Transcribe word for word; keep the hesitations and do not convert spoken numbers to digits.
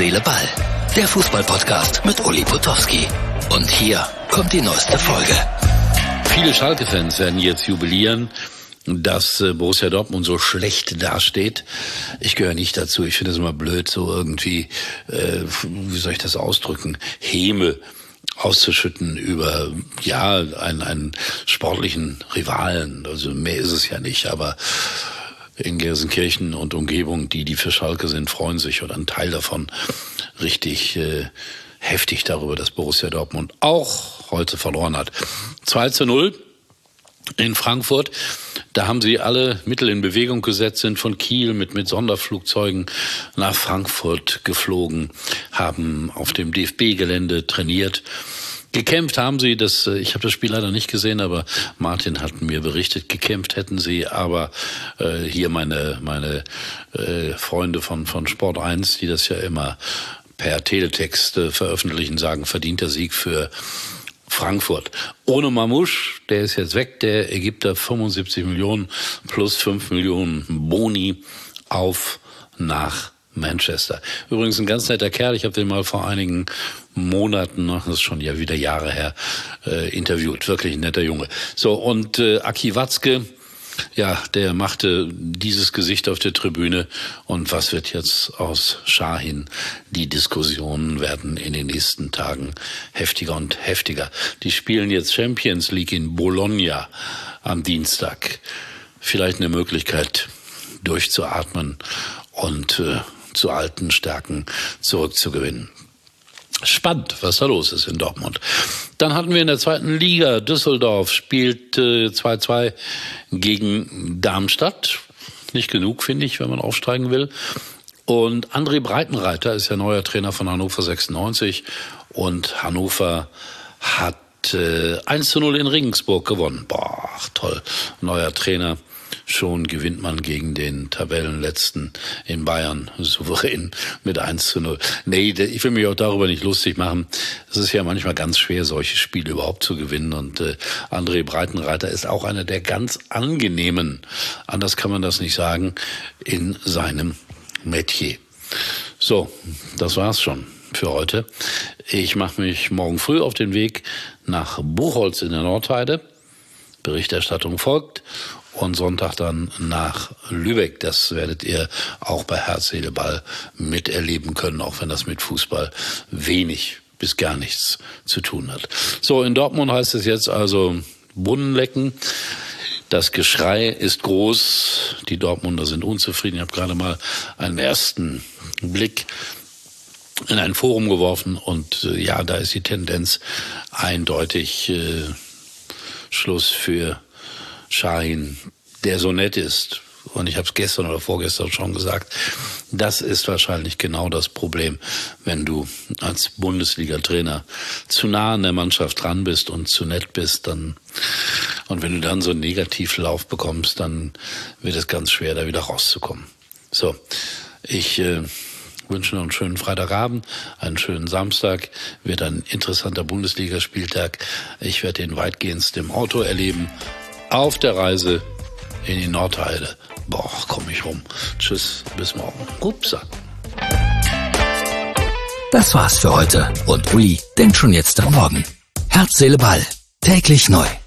Seele, Ball. Der Fußball-Podcast mit Uli Potowski. Und hier kommt die neueste Folge. Viele Schalke-Fans werden jetzt jubilieren, dass Borussia Dortmund so schlecht dasteht. Ich gehöre nicht dazu. Ich finde es immer blöd, so irgendwie, äh, wie soll ich das ausdrücken, Häme auszuschütten über, ja, einen, einen sportlichen Rivalen. Also mehr ist es ja nicht, aber in Gelsenkirchen und Umgebung, die, die für Schalke sind, freuen sich oder ein Teil davon richtig äh, heftig darüber, dass Borussia Dortmund auch heute verloren hat. zwei zu null in Frankfurt. Da haben sie alle Mittel in Bewegung gesetzt, sind von Kiel mit, mit Sonderflugzeugen nach Frankfurt geflogen, haben auf dem D F B-Gelände trainiert. Gekämpft haben sie, das, ich habe das Spiel leider nicht gesehen, aber Martin hat mir berichtet, gekämpft hätten sie, aber äh, hier meine meine äh, Freunde von von Sport eins, die das ja immer per Teletext äh, veröffentlichen, sagen, verdienter Sieg für Frankfurt. Ohne Mamouche, der ist jetzt weg, der Ägypter, fünfundsiebzig Millionen plus fünf Millionen Boni auf nach Manchester. Übrigens ein ganz netter Kerl, ich habe den mal vor einigen Monaten, das ist schon ja wieder Jahre her, äh, interviewt. Wirklich ein netter Junge. So, und äh, Aki Watzke, ja, der machte dieses Gesicht auf der Tribüne. Und was wird jetzt aus Şahin? Die Diskussionen werden in den nächsten Tagen heftiger und heftiger. Die spielen jetzt Champions League in Bologna am Dienstag. Vielleicht eine Möglichkeit, durchzuatmen und äh, zu alten Stärken zurückzugewinnen. Spannend, was da los ist in Dortmund. Dann hatten wir in der zweiten Liga, Düsseldorf spielt äh, zwei zu zwei gegen Darmstadt. Nicht genug, finde ich, wenn man aufsteigen will. Und André Breitenreiter ist ja neuer Trainer von Hannover sechsundneunzig. Und Hannover hat äh, eins zu null in Regensburg gewonnen. Boah, toll, neuer Trainer. Schon gewinnt man gegen den Tabellenletzten in Bayern souverän mit eins zu null. Nee, ich will mich auch darüber nicht lustig machen. Es ist ja manchmal ganz schwer, solche Spiele überhaupt zu gewinnen. Und äh, André Breitenreiter ist auch einer der ganz angenehmen, anders kann man das nicht sagen, in seinem Metier. So, das war's schon für heute. Ich mache mich morgen früh auf den Weg nach Buchholz in der Nordheide. Berichterstattung folgt. Und Sonntag dann nach Lübeck. Das werdet ihr auch bei Herz, Seele, Ball miterleben können, auch wenn das mit Fußball wenig bis gar nichts zu tun hat. So, in Dortmund heißt es jetzt also Brunnen lecken. Das Geschrei ist groß. Die Dortmunder sind unzufrieden. Ich habe gerade mal einen ersten Blick in ein Forum geworfen und äh, ja, da ist die Tendenz eindeutig äh, Schluss für Şahin, der so nett ist, und ich habe es gestern oder vorgestern schon gesagt, das ist wahrscheinlich genau das Problem, wenn du als Bundesliga-Trainer zu nah an der Mannschaft dran bist und zu nett bist, dann, und wenn du dann so einen Negativlauf bekommst, dann wird es ganz schwer, da wieder rauszukommen. So, ich äh, wünsche noch einen schönen Freitagabend, einen schönen Samstag, wird ein interessanter Bundesligaspieltag. Ich werde den weitgehend im Auto erleben, auf der Reise in die Nordheide. Boah, komm ich rum. Tschüss, bis morgen. Upsa. Das war's für heute. Und Uli denkt schon jetzt am Morgen. Herz, Seele, Ball. Täglich neu.